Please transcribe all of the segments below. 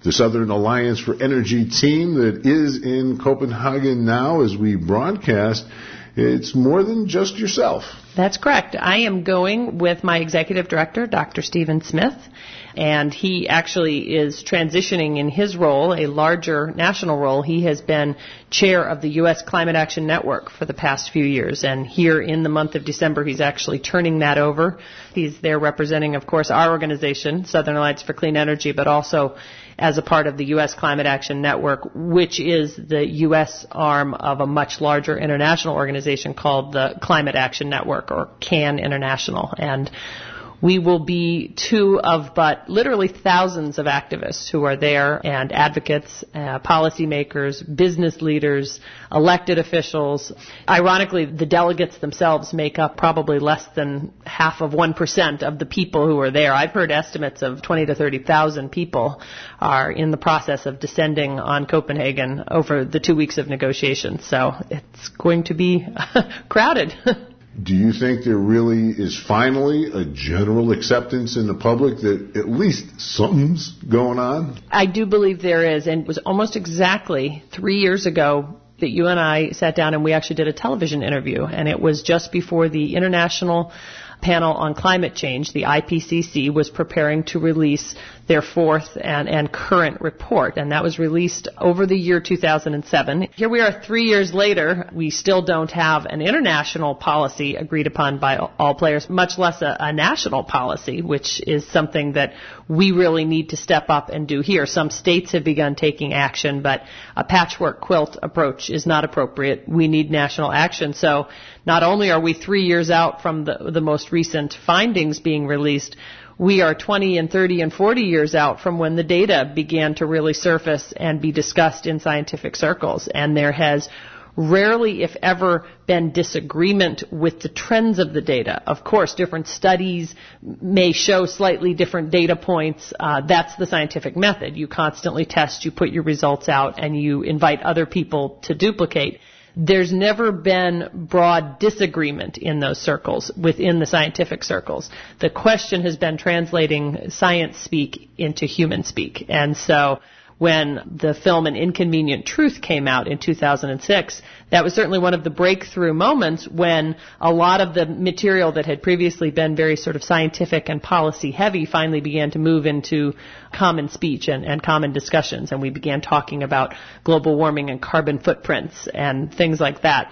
the Southern Alliance for Energy team that is in Copenhagen now as we broadcast. It's more than just yourself. That's correct. I am going with my executive director, Dr. Stephen Smith, and he actually is transitioning in his role, a larger national role. He has been chair of the U.S. Climate Action Network for the past few years, and here in the month of December, he's actually turning that over. He's there representing, of course, our organization, Southern Alliance for Clean Energy, but also as a part of the U.S. Climate Action Network, which is the U.S. arm of a much larger international organization called the Climate Action Network, or CAN International. And we will be two of but literally thousands of activists who are there, and advocates, policymakers, business leaders, elected officials. Ironically, the delegates themselves make up probably less than half of 1% of the people who are there. I've heard estimates of 20 to 30,000 people are in the process of descending on Copenhagen over the 2 weeks of negotiations. So it's going to be crowded. Do you think there really is finally a general acceptance in the public that at least something's going on? I do believe there is, and it was almost exactly 3 years ago that you and I sat down and we actually did a television interview, and it was just before the International Panel on Climate Change, the IPCC, was preparing to release their fourth and current report, and that was released over the year 2007. Here we are 3 years later. We still don't have an international policy agreed upon by all players, much less a national policy, which is something that we really need to step up and do here. Some states have begun taking action, but a patchwork quilt approach is not appropriate. We need national action. So not only are we 3 years out from the most recent findings being released, we are 20 and 30 and 40 years out from when the data began to really surface and be discussed in scientific circles. And there has rarely, if ever, been disagreement with the trends of the data. Of course, different studies may show slightly different data points. That's the scientific method. You constantly test, you put your results out, and you invite other people to duplicate. There's never been broad disagreement in those circles, within the scientific circles. The question has been translating science speak into human speak. And so when the film An Inconvenient Truth came out in 2006, that was certainly one of the breakthrough moments when a lot of the material that had previously been very sort of scientific and policy heavy finally began to move into common speech and common discussions, and we began talking about global warming and carbon footprints and things like that.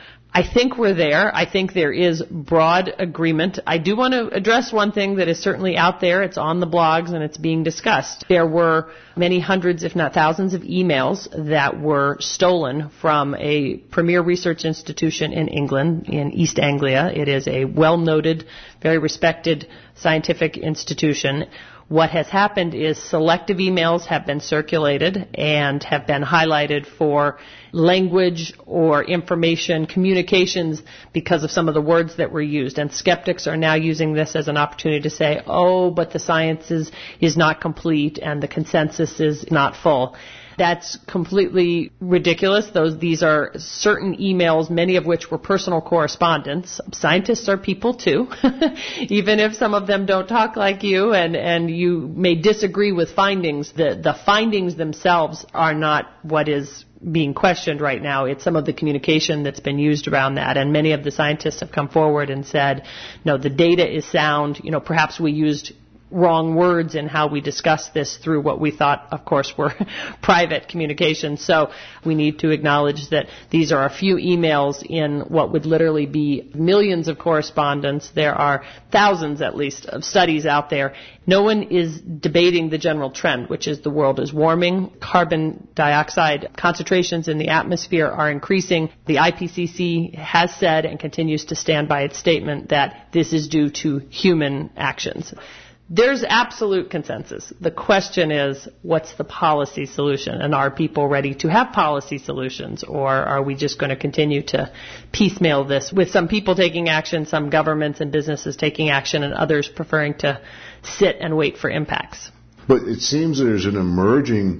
I think we're there. I think there is broad agreement. I do want to address one thing that is certainly out there. It's on the blogs and it's being discussed. There were many hundreds, if not thousands, of emails that were stolen from a premier research institution in England, in East Anglia. It is a well-noted, very respected scientific institution. What has happened is selective emails have been circulated and have been highlighted for language or information communications because of some of the words that were used. And skeptics are now using this as an opportunity to say, oh, but the science is not complete and the consensus is not full. That's completely ridiculous. These are certain emails, many of which were personal correspondence. Scientists are people too, even if some of them don't talk like you and you may disagree with findings. The findings themselves are not what is being questioned right now. It's some of the communication that's been used around that. And many of the scientists have come forward and said, no, the data is sound. Perhaps we used wrong words in how we discussed this through what we thought, of course, were private communications. So we need to acknowledge that these are a few emails in what would literally be millions of correspondence. There are thousands, at least, of studies out there. No one is debating the general trend, which is the world is warming. Carbon dioxide concentrations in the atmosphere are increasing. The IPCC has said and continues to stand by its statement that this is due to human actions. There's absolute consensus. The question is, what's the policy solution? And are people ready to have policy solutions? Or are we just going to continue to piecemeal this with some people taking action, some governments and businesses taking action, and others preferring to sit and wait for impacts? But it seems there's an emerging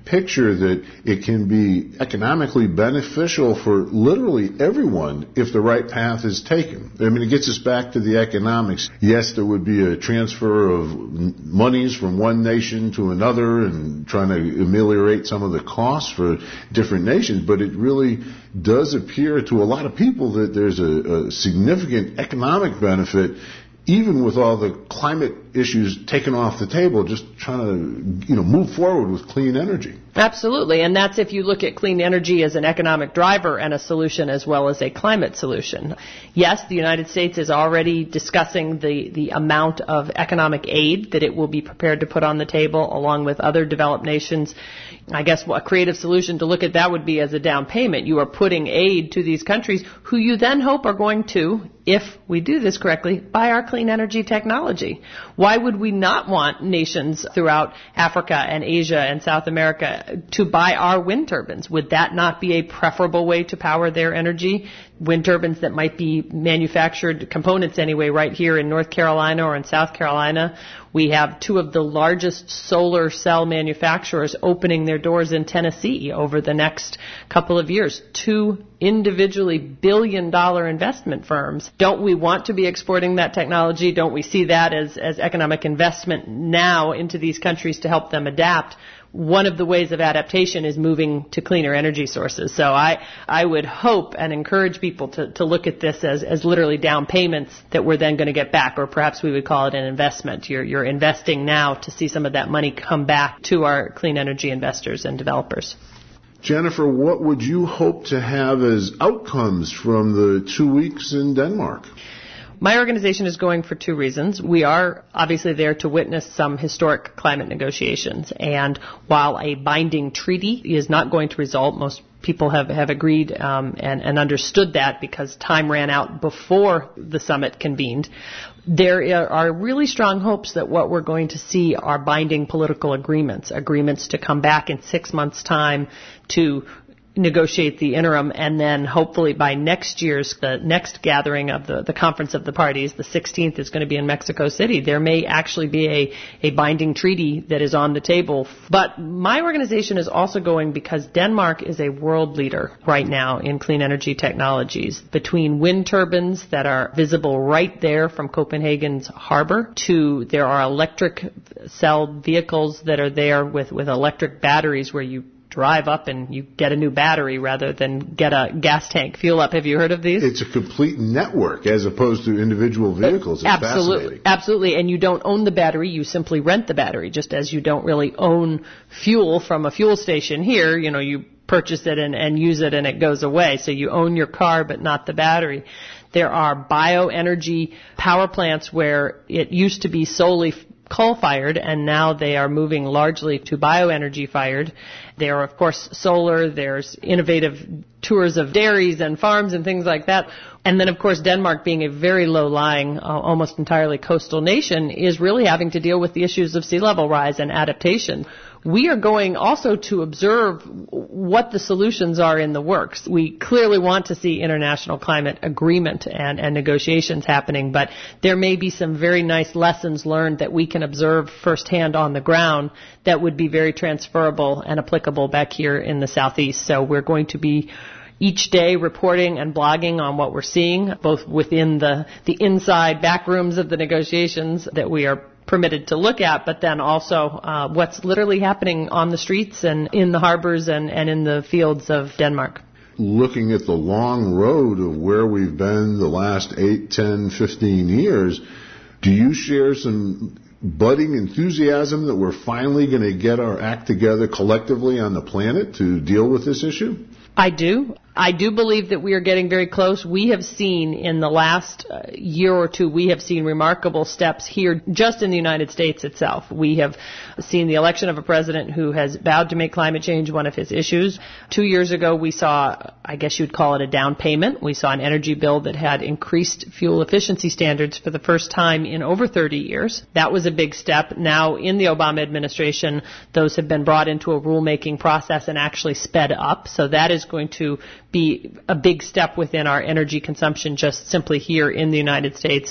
picture that it can be economically beneficial for literally everyone if the right path is taken. I mean, it gets us back to the economics. Yes, there would be a transfer of monies from one nation to another and trying to ameliorate some of the costs for different nations, but it really does appear to a lot of people that there's a significant economic benefit, even with all the climate issues taken off the table, just trying to, move forward with clean energy. Absolutely, and that's if you look at clean energy as an economic driver and a solution as well as a climate solution. Yes, the United States is already discussing the amount of economic aid that it will be prepared to put on the table along with other developed nations. I guess a creative solution to look at that would be as a down payment. You are putting aid to these countries who you then hope are going to, if we do this correctly, buy our clean energy technology. Why would we not want nations throughout Africa and Asia and South America to buy our wind turbines? Would that not be a preferable way to power their energy? Wind turbines that might be manufactured, components anyway, right here in North Carolina or in South Carolina. We have two of the largest solar cell manufacturers opening their doors in Tennessee over the next couple of years. Two individually billion-dollar investment firms. Don't we want to be exporting that technology? Don't we see that as economic investment now into these countries to help them adapt? One of the ways of adaptation is moving to cleaner energy sources. So I would hope and encourage people to look at this as literally down payments that we're then going to get back, or perhaps we would call it an investment. You're investing now to see some of that money come back to our clean energy investors and developers. Jennifer, what would you hope to have as outcomes from the 2 weeks in Denmark? My organization is going for two reasons. We are obviously there to witness some historic climate negotiations, and while a binding treaty is not going to result, most people have agreed and understood that because time ran out before the summit convened. There are really strong hopes that what we're going to see are binding political agreements to come back in 6 months' time to negotiate the interim, and then hopefully by the next gathering of the Conference of the Parties, the 16th is going to be in Mexico City. There may actually be a binding treaty that is on the table. But my organization is also going because Denmark is a world leader right now in clean energy technologies. Between wind turbines that are visible right there from Copenhagen's harbor to there are electric cell vehicles that are there with electric batteries where you drive up and you get a new battery rather than get a gas tank fuel up. Have you heard of these? It's a complete network as opposed to individual vehicles. It's fascinating. Absolutely. And you don't own the battery. You simply rent the battery, just as you don't really own fuel from a fuel station here. You purchase it and use it and it goes away. So you own your car but not the battery. There are bioenergy power plants where it used to be solely coal-fired, and now they are moving largely to bioenergy-fired. There are, of course, solar. There's innovative tours of dairies and farms and things like that. And then, of course, Denmark, being a very low-lying, almost entirely coastal nation, is really having to deal with the issues of sea level rise and adaptation. We are going also to observe what the solutions are in the works. We clearly want to see international climate agreement and negotiations happening, but there may be some very nice lessons learned that we can observe firsthand on the ground that would be very transferable and applicable back here in the Southeast. So we're going to be each day reporting and blogging on what we're seeing, both within the inside back rooms of the negotiations that we are permitted to look at, but then also what's literally happening on the streets and in the harbors and in the fields of Denmark. Looking at the long road of where we've been the last 8, 10, 15 years, do you share some budding enthusiasm that we're finally going to get our act together collectively on the planet to deal with this issue? I do. I do believe that we are getting very close. We have seen in the last year or two, we have seen remarkable steps here just in the United States itself. We have seen the election of a president who has vowed to make climate change one of his issues. 2 years ago, we saw, I guess you'd call it a down payment. We saw an energy bill that had increased fuel efficiency standards for the first time in over 30 years. That was a big step. Now, in the Obama administration, those have been brought into a rulemaking process and actually sped up. So that is going to be a big step within our energy consumption just simply here in the United States.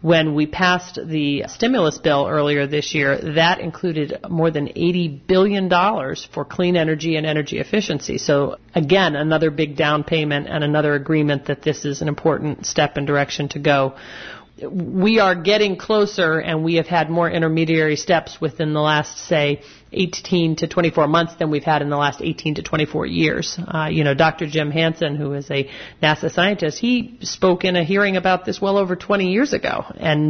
When we passed the stimulus bill earlier this year, that included more than $80 billion for clean energy and energy efficiency. So again, another big down payment and another agreement that this is an important step and direction to go. We are getting closer, and we have had more intermediary steps within the last, say, 18 to 24 months than we've had in the last 18 to 24 years. Dr. Jim Hansen, who is a NASA scientist, he spoke in a hearing about this well over 20 years ago, and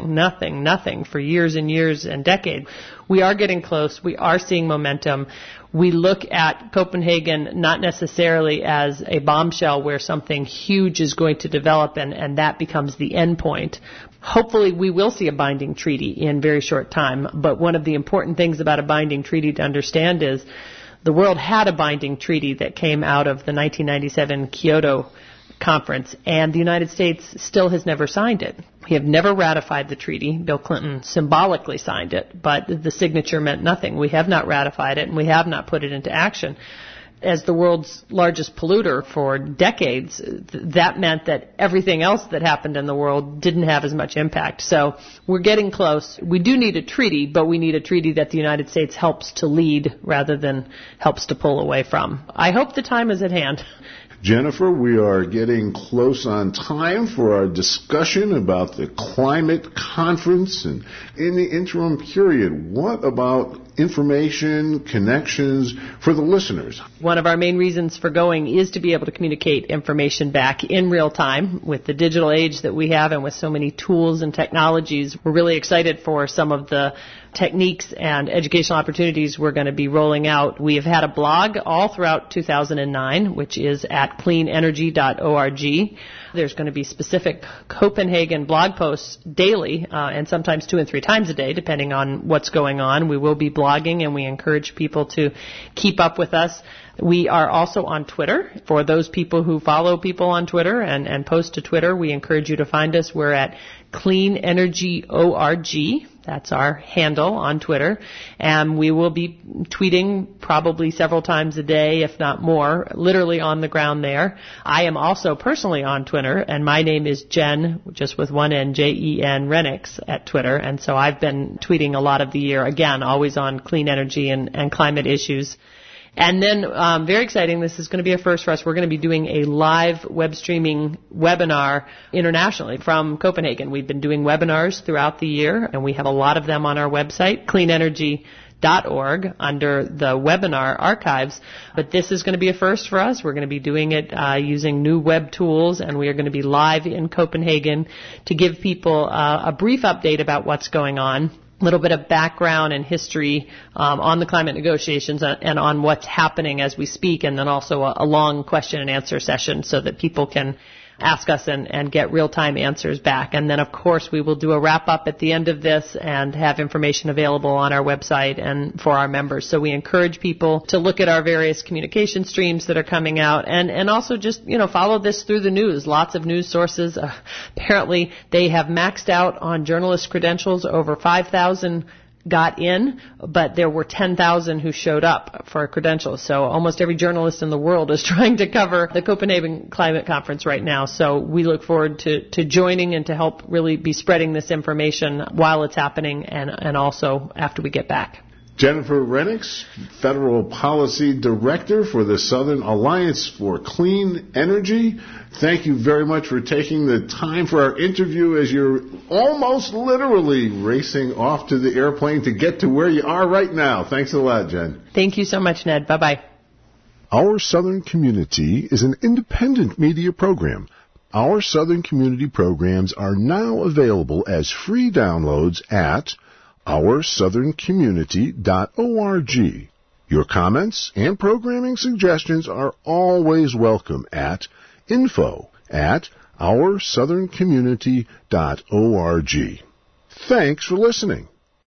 nothing for years and years and decades. We are getting close. We are seeing momentum. We look at Copenhagen not necessarily as a bombshell where something huge is going to develop and that becomes the end point. Hopefully we will see a binding treaty in very short time, but one of the important things about a binding treaty to understand is the world had a binding treaty that came out of the 1997 Kyoto Conference, and the United States still has never signed it. We have never ratified the treaty. Bill Clinton symbolically signed it, but the signature meant nothing. We have not ratified it, and we have not put it into action. As the world's largest polluter for decades, that meant that everything else that happened in the world didn't have as much impact. So we're getting close. We do need a treaty, but we need a treaty that the United States helps to lead rather than helps to pull away from. I hope the time is at hand. Jennifer, we are getting close on time for our discussion about the climate conference. And in the interim period, what about information, connections for the listeners? One of our main reasons for going is to be able to communicate information back in real time. With the digital age that we have and with so many tools and technologies, we're really excited for some of the techniques and educational opportunities we're going to be rolling out. We have had a blog all throughout 2009, which is at cleanenergy.org. There's going to be specific Copenhagen blog posts daily, and sometimes 2 and 3 times a day, depending on what's going on. We will be blogging, and we encourage people to keep up with us. We are also on Twitter. For those people who follow people on Twitter and post to Twitter, we encourage you to find us. We're at cleanenergy.org. That's our handle on Twitter. And we will be tweeting probably several times a day, if not more, literally on the ground there. I am also personally on Twitter, and my name is Jen, just with one N, Jen Renix at Twitter. And so I've been tweeting a lot of the year, again, always on clean energy and climate issues. And then, very exciting, this is going to be a first for us. We're going to be doing a live web streaming webinar internationally from Copenhagen. We've been doing webinars throughout the year, and we have a lot of them on our website, cleanenergy.org, under the webinar archives. But this is going to be a first for us. We're going to be doing it using new web tools, and we are going to be live in Copenhagen to give people a brief update about what's going on. A little bit of background and history on the climate negotiations and on what's happening as we speak, and then also a long question and answer session so that people can ask us and get real-time answers back. And then, of course, we will do a wrap-up at the end of this and have information available on our website and for our members. So we encourage people to look at our various communication streams that are coming out and also just, follow this through the news. Lots of news sources. Apparently, they have maxed out on journalist credentials. Over 5,000 got in, but there were 10,000 who showed up for credentials. So almost every journalist in the world is trying to cover the Copenhagen Climate Conference right now. So we look forward to joining and to help really be spreading this information while it's happening and also after we get back. Jennifer Renix, Federal Policy Director for the Southern Alliance for Clean Energy. Thank you very much for taking the time for our interview as you're almost literally racing off to the airplane to get to where you are right now. Thanks a lot, Jen. Thank you so much, Ned. Bye-bye. Our Southern Community is an independent media program. Our Southern Community programs are now available as free downloads at OurSouthernCommunity.org. Your comments and programming suggestions are always welcome at info@OurSouthernCommunity.org. Thanks for listening.